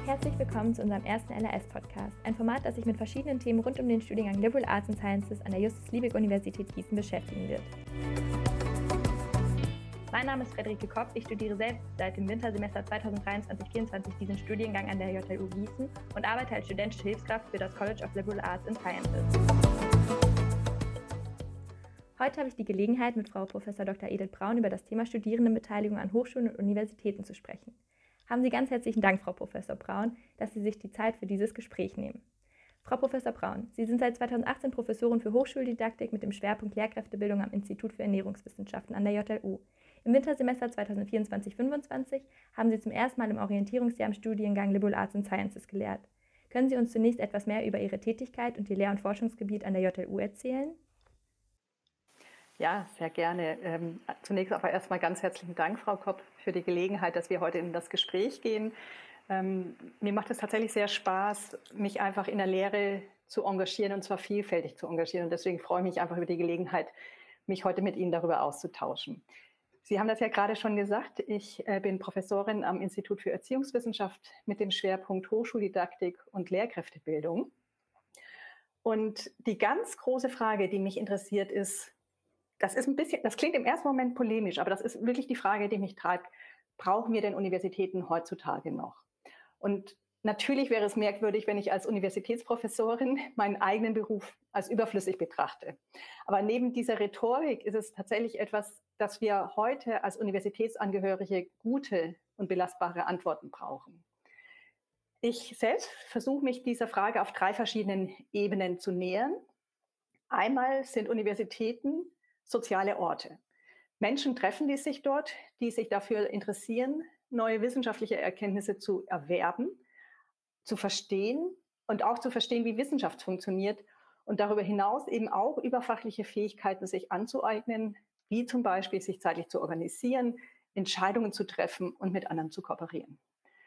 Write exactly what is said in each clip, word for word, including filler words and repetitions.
Herzlich willkommen zu unserem ersten L A S-Podcast, ein Format, das sich mit verschiedenen Themen rund um den Studiengang Liberal Arts and Sciences an der Justus-Liebig-Universität Gießen beschäftigen wird. Mein Name ist Friederike Kopp, ich studiere selbst seit dem Wintersemester zweitausenddreiundzwanzig vierundzwanzig diesen Studiengang an der J L U Gießen und arbeite als studentische Hilfskraft für das College of Liberal Arts and Sciences. Heute habe ich die Gelegenheit, mit Frau Professor Doktor Edith Braun über das Thema Studierendenbeteiligung an Hochschulen und Universitäten zu sprechen. Haben Sie ganz herzlichen Dank, Frau Professor Braun, dass Sie sich die Zeit für dieses Gespräch nehmen. Frau Professor Braun, Sie sind seit zweitausendachtzehn Professorin für Hochschuldidaktik mit dem Schwerpunkt Lehrkräftebildung am Institut für Ernährungswissenschaften an der J L U. Im Wintersemester zweitausendvierundzwanzig fünfundzwanzig haben Sie zum ersten Mal im Orientierungsjahr im Studiengang Liberal Arts and Sciences gelehrt. Können Sie uns zunächst etwas mehr über Ihre Tätigkeit und Ihr Lehr- und Forschungsgebiet an der J L U erzählen? Ja, sehr gerne. Ähm, zunächst aber erstmal ganz herzlichen Dank, Frau Kopp, für die Gelegenheit, dass wir heute in das Gespräch gehen. Ähm, mir macht es tatsächlich sehr Spaß, mich einfach in der Lehre zu engagieren und zwar vielfältig zu engagieren. Und deswegen freue ich mich einfach über die Gelegenheit, mich heute mit Ihnen darüber auszutauschen. Sie haben das ja gerade schon gesagt, ich äh, bin Professorin am Institut für Erziehungswissenschaft mit dem Schwerpunkt Hochschuldidaktik und Lehrkräftebildung. Und die ganz große Frage, die mich interessiert, ist, Das ist ein bisschen, das klingt im ersten Moment polemisch, aber das ist wirklich die Frage, die mich treibt. Brauchen wir denn Universitäten heutzutage noch? Und natürlich wäre es merkwürdig, wenn ich als Universitätsprofessorin meinen eigenen Beruf als überflüssig betrachte. Aber neben dieser Rhetorik ist es tatsächlich etwas, dass wir heute als Universitätsangehörige gute und belastbare Antworten brauchen. Ich selbst versuche mich dieser Frage auf drei verschiedenen Ebenen zu nähern. Einmal sind Universitäten soziale Orte. Menschen treffen die sich dort, die sich dafür interessieren, neue wissenschaftliche Erkenntnisse zu erwerben, zu verstehen und auch zu verstehen, wie Wissenschaft funktioniert und darüber hinaus eben auch überfachliche Fähigkeiten sich anzueignen, wie zum Beispiel sich zeitlich zu organisieren, Entscheidungen zu treffen und mit anderen zu kooperieren.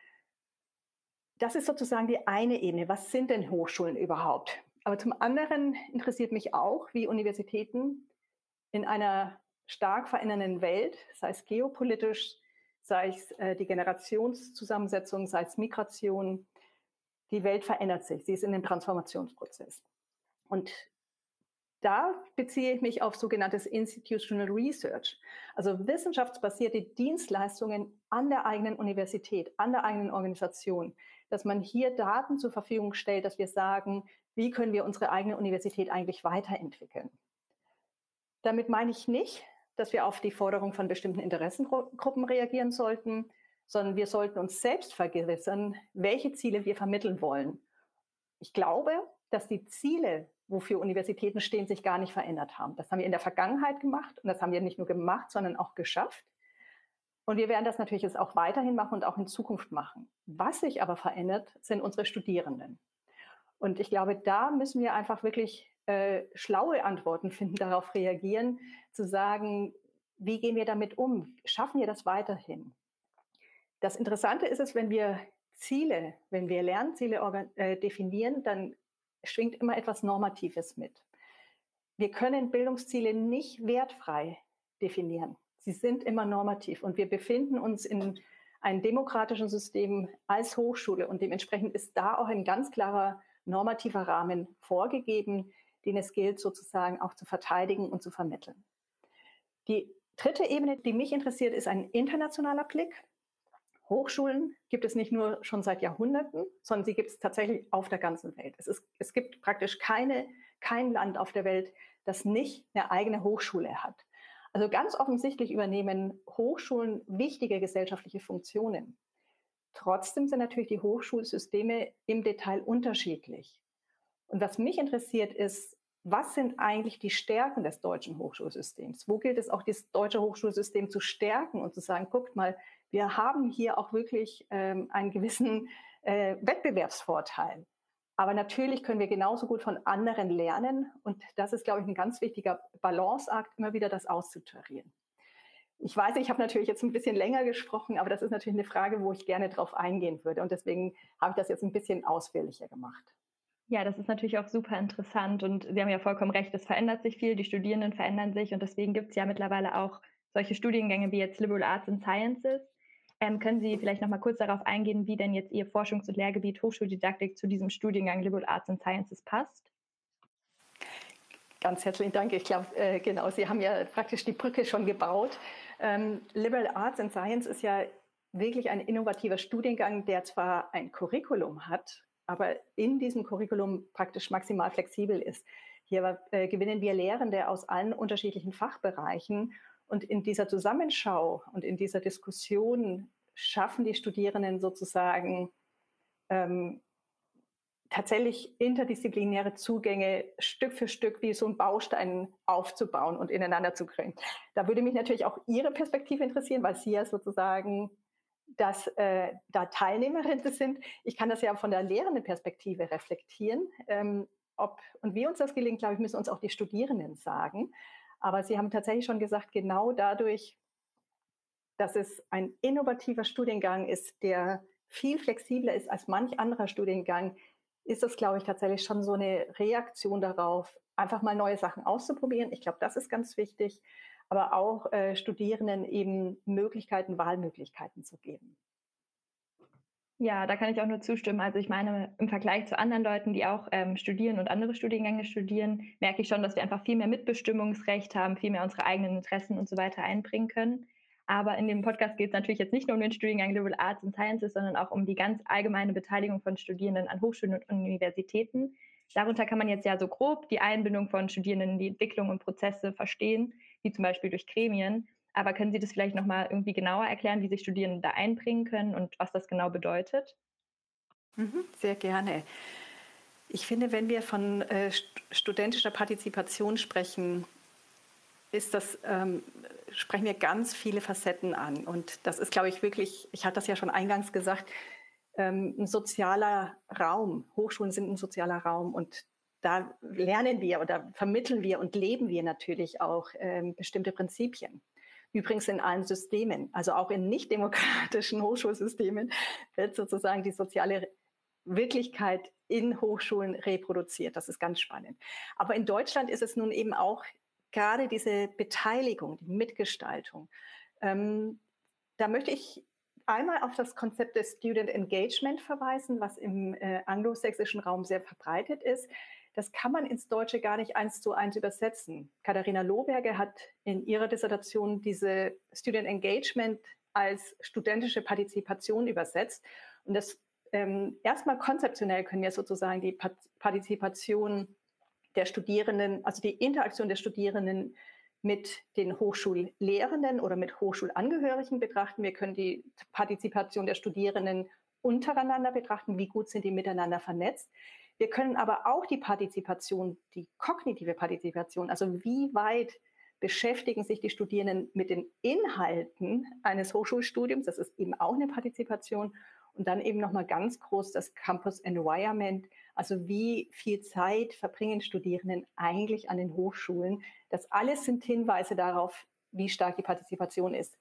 Das ist sozusagen die eine Ebene. Was sind denn Hochschulen überhaupt? Aber zum anderen interessiert mich auch, wie Universitäten in einer stark verändernden Welt, sei es geopolitisch, sei es äh, die Generationszusammensetzung, sei es Migration, die Welt verändert sich. Sie ist in einem Transformationsprozess. Und da beziehe ich mich auf sogenanntes Institutional Research, also wissenschaftsbasierte Dienstleistungen an der eigenen Universität, an der eigenen Organisation, dass man hier Daten zur Verfügung stellt, dass wir sagen, wie können wir unsere eigene Universität eigentlich weiterentwickeln. Damit meine ich nicht, dass wir auf die Forderung von bestimmten Interessengruppen reagieren sollten, sondern wir sollten uns selbst vergewissern, welche Ziele wir vermitteln wollen. Ich glaube, dass die Ziele, wofür Universitäten stehen, sich gar nicht verändert haben. Das haben wir in der Vergangenheit gemacht und das haben wir nicht nur gemacht, sondern auch geschafft. Und wir werden das natürlich jetzt auch weiterhin machen und auch in Zukunft machen. Was sich aber verändert, sind unsere Studierenden. Und ich glaube, da müssen wir einfach wirklich äh, schlaue Antworten finden, darauf reagieren, zu sagen, wie gehen wir damit um? Schaffen wir das weiterhin? Das Interessante ist es, wenn wir Ziele, wenn wir Lernziele organ- äh, definieren, dann schwingt immer etwas Normatives mit. Wir können Bildungsziele nicht wertfrei definieren. Sie sind immer normativ und wir befinden uns in einem demokratischen System als Hochschule und dementsprechend ist da auch ein ganz klarer normativer Rahmen vorgegeben, den es gilt sozusagen auch zu verteidigen und zu vermitteln. Die dritte Ebene, die mich interessiert, ist ein internationaler Blick. Hochschulen gibt es nicht nur schon seit Jahrhunderten, sondern sie gibt es tatsächlich auf der ganzen Welt. Es, ist, es gibt praktisch keine, kein Land auf der Welt, das nicht eine eigene Hochschule hat. Also ganz offensichtlich übernehmen Hochschulen wichtige gesellschaftliche Funktionen. Trotzdem sind natürlich die Hochschulsysteme im Detail unterschiedlich. Und was mich interessiert ist, was sind eigentlich die Stärken des deutschen Hochschulsystems? Wo gilt es auch, das deutsche Hochschulsystem zu stärken und zu sagen, guckt mal, wir haben hier auch wirklich ähm, einen gewissen äh, Wettbewerbsvorteil. Aber natürlich können wir genauso gut von anderen lernen. Und das ist, glaube ich, ein ganz wichtiger Balanceakt, immer wieder das auszutarieren. Ich weiß, ich habe natürlich jetzt ein bisschen länger gesprochen, aber das ist natürlich eine Frage, wo ich gerne drauf eingehen würde. Und deswegen habe ich das jetzt ein bisschen ausführlicher gemacht. Ja, das ist natürlich auch super interessant und Sie haben ja vollkommen recht, es verändert sich viel, die Studierenden verändern sich und deswegen gibt es ja mittlerweile auch solche Studiengänge wie jetzt Liberal Arts and Sciences. Ähm, können Sie vielleicht noch mal kurz darauf eingehen, wie denn jetzt Ihr Forschungs- und Lehrgebiet Hochschuldidaktik zu diesem Studiengang Liberal Arts and Sciences passt? Ganz herzlichen Dank. Ich glaube, äh, genau, Sie haben ja praktisch die Brücke schon gebaut. Ähm, Liberal Arts and Science ist ja wirklich ein innovativer Studiengang, der zwar ein Curriculum hat, aber in diesem Curriculum praktisch maximal flexibel ist. Hier äh, gewinnen wir Lehrende aus allen unterschiedlichen Fachbereichen und in dieser Zusammenschau und in dieser Diskussion schaffen die Studierenden sozusagen ähm, tatsächlich interdisziplinäre Zugänge Stück für Stück wie so ein Baustein aufzubauen und ineinander zu kriegen. Da würde mich natürlich auch Ihre Perspektive interessieren, weil Sie ja sozusagen dass äh, da Teilnehmerinnen sind. Ich kann das ja von der lehrenden Perspektive reflektieren. Ähm, ob und wie uns das gelingt, glaube ich, müssen uns auch die Studierenden sagen. Aber Sie haben tatsächlich schon gesagt, genau dadurch, dass es ein innovativer Studiengang ist, der viel flexibler ist als manch anderer Studiengang, ist das, glaube ich, tatsächlich schon so eine Reaktion darauf, einfach mal neue Sachen auszuprobieren. Ich glaube, das ist ganz wichtig, aber auch äh, Studierenden eben Möglichkeiten, Wahlmöglichkeiten zu geben. Ja, da kann ich auch nur zustimmen. Also ich meine, im Vergleich zu anderen Leuten, die auch ähm, studieren und andere Studiengänge studieren, merke ich schon, dass wir einfach viel mehr Mitbestimmungsrecht haben, viel mehr unsere eigenen Interessen und so weiter einbringen können. Aber in dem Podcast geht es natürlich jetzt nicht nur um den Studiengang Liberal Arts and Sciences, sondern auch um die ganz allgemeine Beteiligung von Studierenden an Hochschulen und Universitäten. Darunter kann man jetzt ja so grob die Einbindung von Studierenden in die Entwicklung und Prozesse verstehen, wie zum Beispiel durch Gremien. Aber können Sie das vielleicht noch mal irgendwie genauer erklären, wie sich Studierende da einbringen können und was das genau bedeutet? Mhm, sehr gerne. Ich finde, wenn wir von äh, studentischer Partizipation sprechen, ist das, ähm, sprechen wir ganz viele Facetten an. Und das ist, glaube ich, wirklich, ich hatte das ja schon eingangs gesagt, ähm, ein sozialer Raum. Hochschulen sind ein sozialer Raum und da lernen wir oder vermitteln wir und leben wir natürlich auch ähm, bestimmte Prinzipien. Übrigens in allen Systemen, also auch in nicht demokratischen Hochschulsystemen wird sozusagen die soziale Wirklichkeit in Hochschulen reproduziert. Das ist ganz spannend. Aber in Deutschland ist es nun eben auch gerade diese Beteiligung, die Mitgestaltung. Ähm, da möchte ich einmal auf das Konzept des Student Engagement verweisen, was im äh, anglosächsischen Raum sehr verbreitet ist. Das kann man ins Deutsche gar nicht eins zu eins übersetzen. Katharina Lohberger hat in ihrer Dissertation diese Student Engagement als studentische Partizipation übersetzt. Und das ähm, erstmal konzeptionell können wir sozusagen die Partizipation der Studierenden, also die Interaktion der Studierenden mit den Hochschullehrenden oder mit Hochschulangehörigen betrachten. Wir können die Partizipation der Studierenden untereinander betrachten, wie gut sind die miteinander vernetzt. Wir können aber auch die Partizipation, die kognitive Partizipation, also wie weit beschäftigen sich die Studierenden mit den Inhalten eines Hochschulstudiums, das ist eben auch eine Partizipation. Und dann eben nochmal ganz groß das Campus Environment, also wie viel Zeit verbringen Studierenden eigentlich an den Hochschulen. Das alles sind Hinweise darauf, wie stark die Partizipation ist.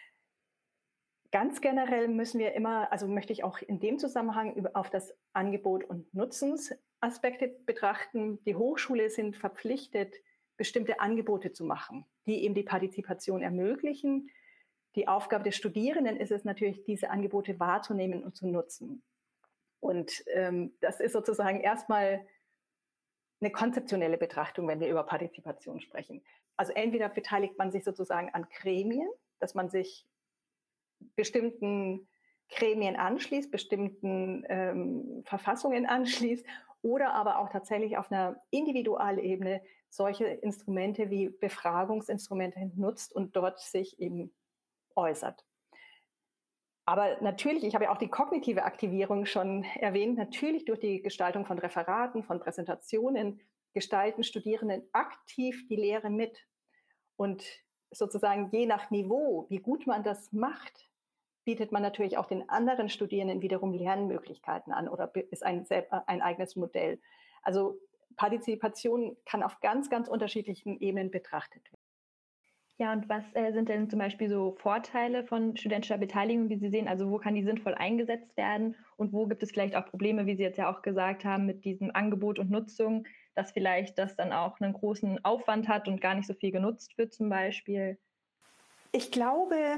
Ganz generell müssen wir immer, also möchte ich auch in dem Zusammenhang auf das Angebot- und Nutzensaspekte betrachten. Die Hochschule sind verpflichtet, bestimmte Angebote zu machen, die eben die Partizipation ermöglichen. Die Aufgabe der Studierenden ist es natürlich, diese Angebote wahrzunehmen und zu nutzen. Und ähm, das ist sozusagen erstmal eine konzeptionelle Betrachtung, wenn wir über Partizipation sprechen. Also entweder beteiligt man sich sozusagen an Gremien, dass man sich bestimmten Gremien anschließt, bestimmten ähm, Verfassungen anschließt oder aber auch tatsächlich auf einer Individualebene solche Instrumente wie Befragungsinstrumente nutzt und dort sich eben äußert. Aber natürlich, ich habe ja auch die kognitive Aktivierung schon erwähnt, natürlich durch die Gestaltung von Referaten, von Präsentationen gestalten Studierenden aktiv die Lehre mit. Und sozusagen je nach Niveau, wie gut man das macht, bietet man natürlich auch den anderen Studierenden wiederum Lernmöglichkeiten an oder ist ein, ein eigenes Modell. Also Partizipation kann auf ganz, ganz unterschiedlichen Ebenen betrachtet werden. Ja, und was äh, sind denn zum Beispiel so Vorteile von studentischer Beteiligung, wie Sie sehen? Also wo kann die sinnvoll eingesetzt werden und wo gibt es vielleicht auch Probleme, wie Sie jetzt ja auch gesagt haben, mit diesem Angebot und Nutzung, dass vielleicht das dann auch einen großen Aufwand hat und gar nicht so viel genutzt wird zum Beispiel? Ich glaube,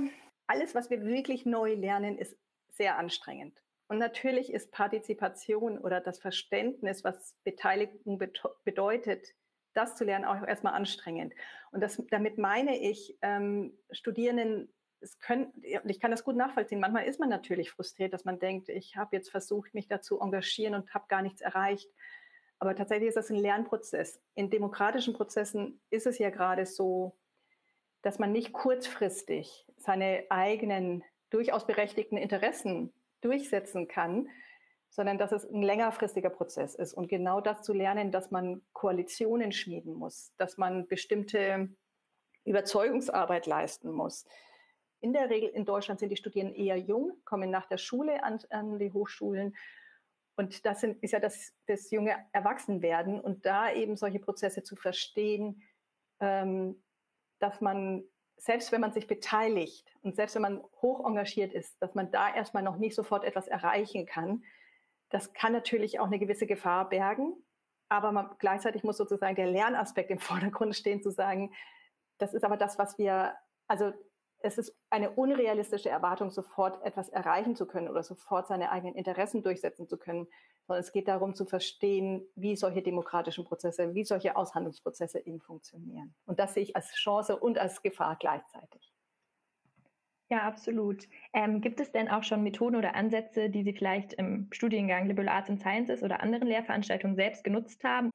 alles, was wir wirklich neu lernen, ist sehr anstrengend. Und natürlich ist Partizipation oder das Verständnis, was Beteiligung bedeutet, das zu lernen, auch erstmal anstrengend. Und das, damit meine ich, ähm, Studierenden, es können, ich kann das gut nachvollziehen, manchmal ist man natürlich frustriert, dass man denkt, ich habe jetzt versucht, mich da zu engagieren und habe gar nichts erreicht. Aber tatsächlich ist das ein Lernprozess. In demokratischen Prozessen ist es ja gerade so, dass man nicht kurzfristig seine eigenen durchaus berechtigten Interessen durchsetzen kann, sondern dass es ein längerfristiger Prozess ist. Und genau das zu lernen, dass man Koalitionen schmieden muss, dass man bestimmte Überzeugungsarbeit leisten muss. In der Regel in Deutschland sind die Studierenden eher jung, kommen nach der Schule an, an die Hochschulen. Und das sind, ist ja das, das junge Erwachsenwerden. Und da eben solche Prozesse zu verstehen, ähm, dass man, selbst wenn man sich beteiligt und selbst wenn man hoch engagiert ist, dass man da erstmal noch nicht sofort etwas erreichen kann, das kann natürlich auch eine gewisse Gefahr bergen. Aber man, gleichzeitig muss sozusagen der Lernaspekt im Vordergrund stehen, zu sagen, das ist aber das, was wir, also es ist eine unrealistische Erwartung, sofort etwas erreichen zu können oder sofort seine eigenen Interessen durchsetzen zu können, sondern es geht darum zu verstehen, wie solche demokratischen Prozesse, wie solche Aushandlungsprozesse eben funktionieren. Und das sehe ich als Chance und als Gefahr gleichzeitig. Ja, absolut. Ähm, gibt es denn auch schon Methoden oder Ansätze, die Sie vielleicht im Studiengang Liberal Arts and Sciences oder anderen Lehrveranstaltungen selbst genutzt haben?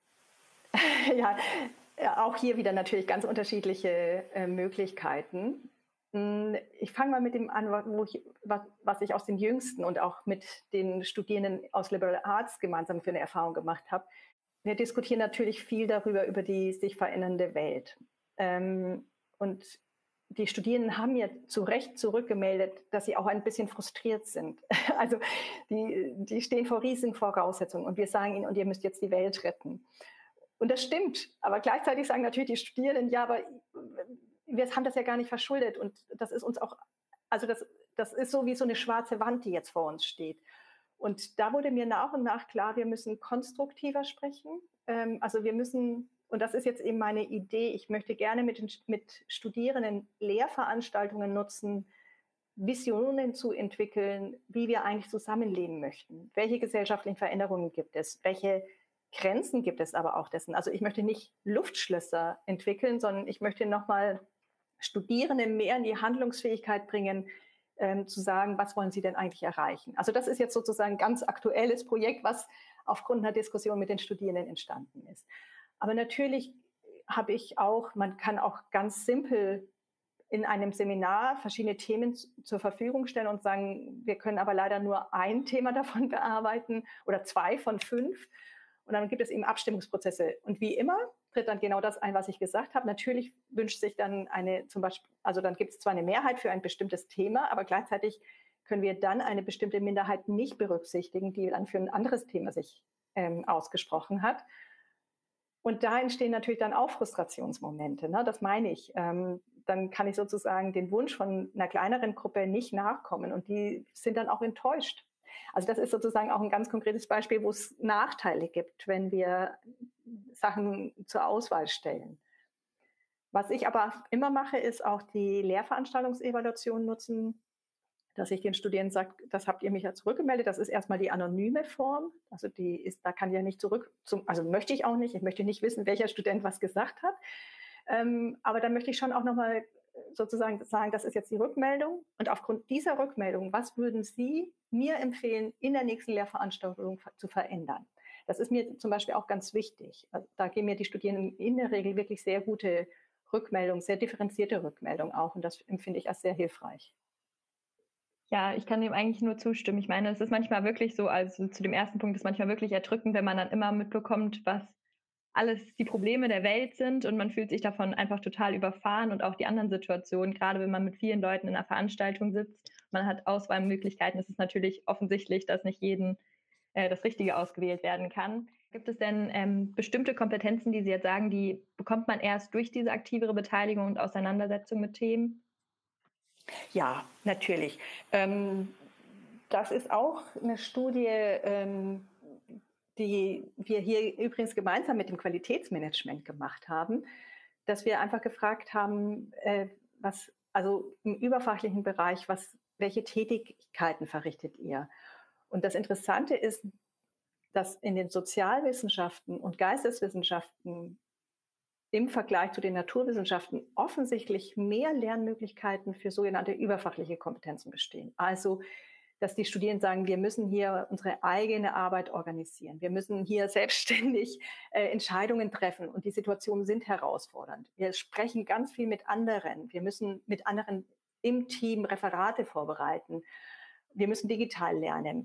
Ja, auch hier wieder natürlich ganz unterschiedliche äh, Möglichkeiten. Ich fange mal mit dem an, wo ich, was, was ich aus den Jüngsten und auch mit den Studierenden aus Liberal Arts gemeinsam für eine Erfahrung gemacht habe. Wir diskutieren natürlich viel darüber, über die sich verändernde Welt. Ähm, und die Studierenden haben mir zu Recht zurückgemeldet, dass sie auch ein bisschen frustriert sind. Also die, die stehen vor riesigen Voraussetzungen und wir sagen ihnen, und ihr müsst jetzt die Welt retten. Und das stimmt, aber gleichzeitig sagen natürlich die Studierenden, ja, aber wir haben das ja gar nicht verschuldet und das ist uns auch, also das, das ist so wie so eine schwarze Wand, die jetzt vor uns steht. Und da wurde mir nach und nach klar, wir müssen konstruktiver sprechen. Ähm, also wir müssen, und das ist jetzt eben meine Idee, ich möchte gerne mit, den, mit Studierenden Lehrveranstaltungen nutzen, Visionen zu entwickeln, wie wir eigentlich zusammenleben möchten. Welche gesellschaftlichen Veränderungen gibt es? Welche Grenzen gibt es aber auch dessen? Also ich möchte nicht Luftschlösser entwickeln, sondern ich möchte nochmal Studierende mehr in die Handlungsfähigkeit bringen, ähm, zu sagen, was wollen sie denn eigentlich erreichen? Also das ist jetzt sozusagen ein ganz aktuelles Projekt, was aufgrund einer Diskussion mit den Studierenden entstanden ist. Aber natürlich habe ich auch, man kann auch ganz simpel in einem Seminar verschiedene Themen zur Verfügung stellen und sagen, wir können aber leider nur ein Thema davon bearbeiten oder zwei von fünf. Und dann gibt es eben Abstimmungsprozesse. Und wie immer tritt dann genau das ein, was ich gesagt habe. Natürlich wünscht sich dann eine, zum Beispiel, also dann gibt es zwar eine Mehrheit für ein bestimmtes Thema, aber gleichzeitig können wir dann eine bestimmte Minderheit nicht berücksichtigen, die dann für ein anderes Thema sich ähm, ausgesprochen hat. Und da entstehen natürlich dann auch Frustrationsmomente, ne? Das meine ich. Ähm, dann kann ich sozusagen den Wunsch von einer kleineren Gruppe nicht nachkommen und die sind dann auch enttäuscht. Also das ist sozusagen auch ein ganz konkretes Beispiel, wo es Nachteile gibt, wenn wir Sachen zur Auswahl stellen. Was ich aber immer mache, ist auch die Lehrveranstaltungsevaluation nutzen, dass ich den Studierenden sage, das habt ihr mich ja zurückgemeldet, das ist erstmal die anonyme Form, also die ist, da kann ja nicht zurück, zum, also möchte ich auch nicht, ich möchte nicht wissen, welcher Student was gesagt hat, ähm, aber dann möchte ich schon auch nochmal sozusagen sagen, das ist jetzt die Rückmeldung und aufgrund dieser Rückmeldung, was würden Sie mir empfehlen, in der nächsten Lehrveranstaltung zu verändern? Das ist mir zum Beispiel auch ganz wichtig. Also da geben mir die Studierenden in der Regel wirklich sehr gute Rückmeldungen, sehr differenzierte Rückmeldungen auch und das empfinde ich als sehr hilfreich. Ja, ich kann dem eigentlich nur zustimmen. Ich meine, es ist manchmal wirklich so, also zu dem ersten Punkt ist manchmal wirklich erdrückend, wenn man dann immer mitbekommt, was alles die Probleme der Welt sind und man fühlt sich davon einfach total überfahren und auch die anderen Situationen, gerade wenn man mit vielen Leuten in einer Veranstaltung sitzt, man hat Auswahlmöglichkeiten, es ist natürlich offensichtlich, dass nicht jeden äh, das Richtige ausgewählt werden kann. Gibt es denn ähm, bestimmte Kompetenzen, die Sie jetzt sagen, die bekommt man erst durch diese aktivere Beteiligung und Auseinandersetzung mit Themen? Ja, natürlich. Ähm, das ist auch eine Studie, ähm, die wir hier übrigens gemeinsam mit dem Qualitätsmanagement gemacht haben, dass wir einfach gefragt haben, äh, was also im überfachlichen Bereich, was, welche Tätigkeiten verrichtet ihr? Und das Interessante ist, dass in den Sozialwissenschaften und Geisteswissenschaften im Vergleich zu den Naturwissenschaften offensichtlich mehr Lernmöglichkeiten für sogenannte überfachliche Kompetenzen bestehen. Also, dass die Studierenden sagen, wir müssen hier unsere eigene Arbeit organisieren. Wir müssen hier selbstständig äh, Entscheidungen treffen und die Situationen sind herausfordernd. Wir sprechen ganz viel mit anderen. Wir müssen mit anderen im Team Referate vorbereiten. Wir müssen digital lernen.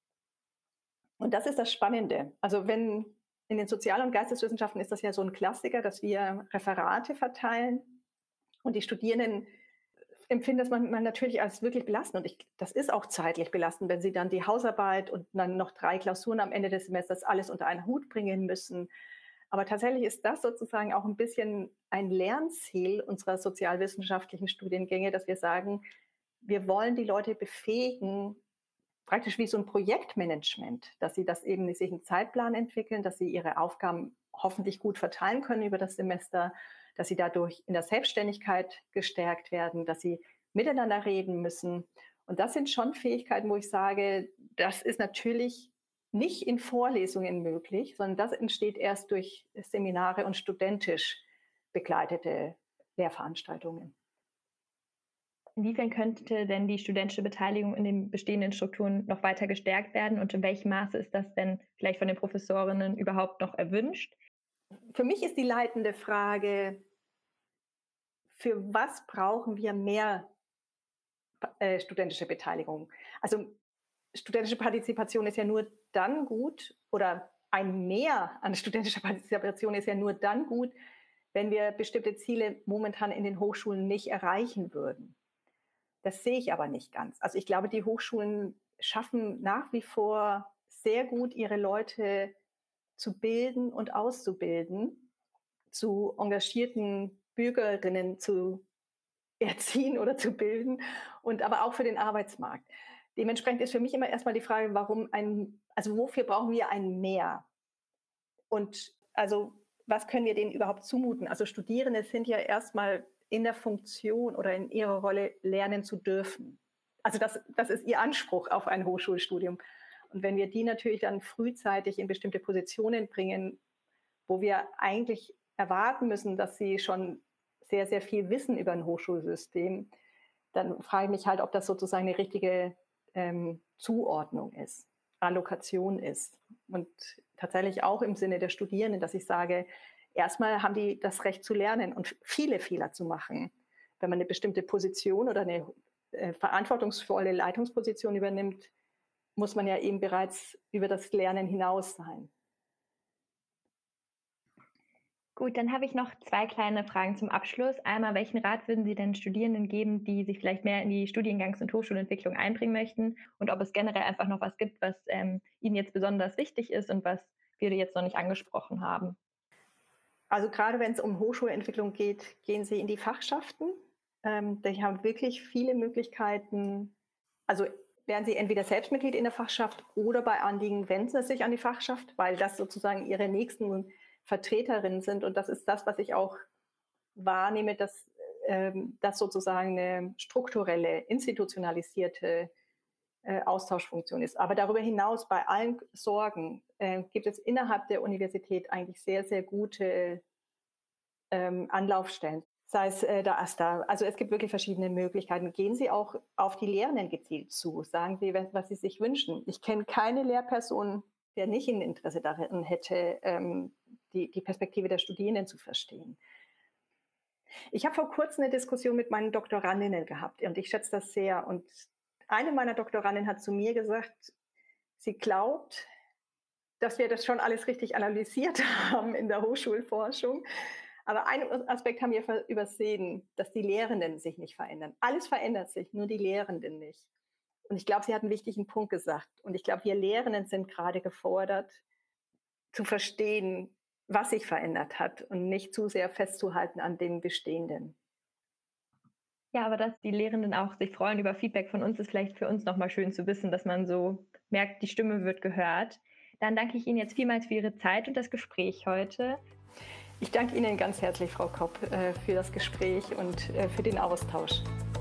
Und das ist das Spannende. Also wenn in den Sozial- und Geisteswissenschaften ist das ja so ein Klassiker, dass wir Referate verteilen und die Studierenden empfinden das man, man natürlich als wirklich belastend. Und ich, das ist auch zeitlich belastend, wenn sie dann die Hausarbeit und dann noch drei Klausuren am Ende des Semesters alles unter einen Hut bringen müssen. Aber tatsächlich ist das sozusagen auch ein bisschen ein Lernziel unserer sozialwissenschaftlichen Studiengänge, dass wir sagen, wir wollen die Leute befähigen, praktisch wie so ein Projektmanagement, dass sie das eben sich einen Zeitplan entwickeln, dass sie ihre Aufgaben hoffentlich gut verteilen können über das Semester, dass sie dadurch in der Selbstständigkeit gestärkt werden, dass sie miteinander reden müssen. Und das sind schon Fähigkeiten, wo ich sage, das ist natürlich nicht in Vorlesungen möglich, sondern das entsteht erst durch Seminare und studentisch begleitete Lehrveranstaltungen. Inwiefern könnte denn die studentische Beteiligung in den bestehenden Strukturen noch weiter gestärkt werden und in welchem Maße ist das denn vielleicht von den Professorinnen überhaupt noch erwünscht? Für mich ist die leitende Frage, für was brauchen wir mehr äh, studentische Beteiligung? Also studentische Partizipation ist ja nur dann gut oder ein Mehr an studentischer Partizipation ist ja nur dann gut, wenn wir bestimmte Ziele momentan in den Hochschulen nicht erreichen würden. Das sehe ich aber nicht ganz. Also ich glaube, die Hochschulen schaffen nach wie vor sehr gut, ihre Leute zu bilden und auszubilden, zu engagierten Bürgerinnen zu erziehen oder zu bilden und aber auch für den Arbeitsmarkt. Dementsprechend ist für mich immer erstmal die Frage, warum ein, also wofür brauchen wir ein Mehr? Und also was können wir denen überhaupt zumuten? Also Studierende sind ja erstmal in der Funktion oder in ihrer Rolle lernen zu dürfen. Also das, das ist ihr Anspruch auf ein Hochschulstudium. Und wenn wir die natürlich dann frühzeitig in bestimmte Positionen bringen, wo wir eigentlich erwarten müssen, dass sie schon sehr, sehr viel wissen über ein Hochschulsystem, dann frage ich mich halt, ob das sozusagen eine richtige ähm, Zuordnung ist, Allokation ist. Und tatsächlich auch im Sinne der Studierenden, dass ich sage, erstmal haben die das Recht zu lernen und viele Fehler zu machen. Wenn man eine bestimmte Position oder eine äh, verantwortungsvolle Leitungsposition übernimmt, muss man ja eben bereits über das Lernen hinaus sein. Gut, dann habe ich noch zwei kleine Fragen zum Abschluss. Einmal, welchen Rat würden Sie denn Studierenden geben, die sich vielleicht mehr in die Studiengangs- und Hochschulentwicklung einbringen möchten? Und ob es generell einfach noch was gibt, was ähm, Ihnen jetzt besonders wichtig ist und was wir jetzt noch nicht angesprochen haben? Also gerade wenn es um Hochschulentwicklung geht, gehen Sie in die Fachschaften. Ähm, die haben wirklich viele Möglichkeiten. Also werden Sie entweder selbst Mitglied in der Fachschaft oder bei Anliegen wenden Sie sich an die Fachschaft, weil das sozusagen Ihre nächsten Vertreterinnen sind. Und das ist das, was ich auch wahrnehme, dass ähm, das sozusagen eine strukturelle, institutionalisierte äh, Austauschfunktion ist. Aber darüber hinaus, bei allen Sorgen, äh, gibt es innerhalb der Universität eigentlich sehr, sehr gute ähm, Anlaufstellen. Sei es äh, der AStA. Also es gibt wirklich verschiedene Möglichkeiten. Gehen Sie auch auf die Lehrenden gezielt zu. Sagen Sie, was Sie sich wünschen. Ich kenne keine Lehrperson, der nicht ein Interesse daran hätte, ähm, die, die Perspektive der Studierenden zu verstehen. Ich habe vor kurzem eine Diskussion mit meinen Doktorandinnen gehabt und ich schätze das sehr. Und eine meiner Doktorandinnen hat zu mir gesagt, sie glaubt, dass wir das schon alles richtig analysiert haben in der Hochschulforschung. Aber einen Aspekt haben wir übersehen, dass die Lehrenden sich nicht verändern. Alles verändert sich, nur die Lehrenden nicht. Und ich glaube, sie hat einen wichtigen Punkt gesagt. Und ich glaube, wir Lehrenden sind gerade gefordert, zu verstehen, was sich verändert hat und nicht zu sehr festzuhalten an den Bestehenden. Ja, aber dass die Lehrenden auch sich freuen über Feedback von uns, ist vielleicht für uns nochmal schön zu wissen, dass man so merkt, die Stimme wird gehört. Dann danke ich Ihnen jetzt vielmals für Ihre Zeit und das Gespräch heute. Ich danke Ihnen ganz herzlich, Frau Kopp, für das Gespräch und für den Austausch.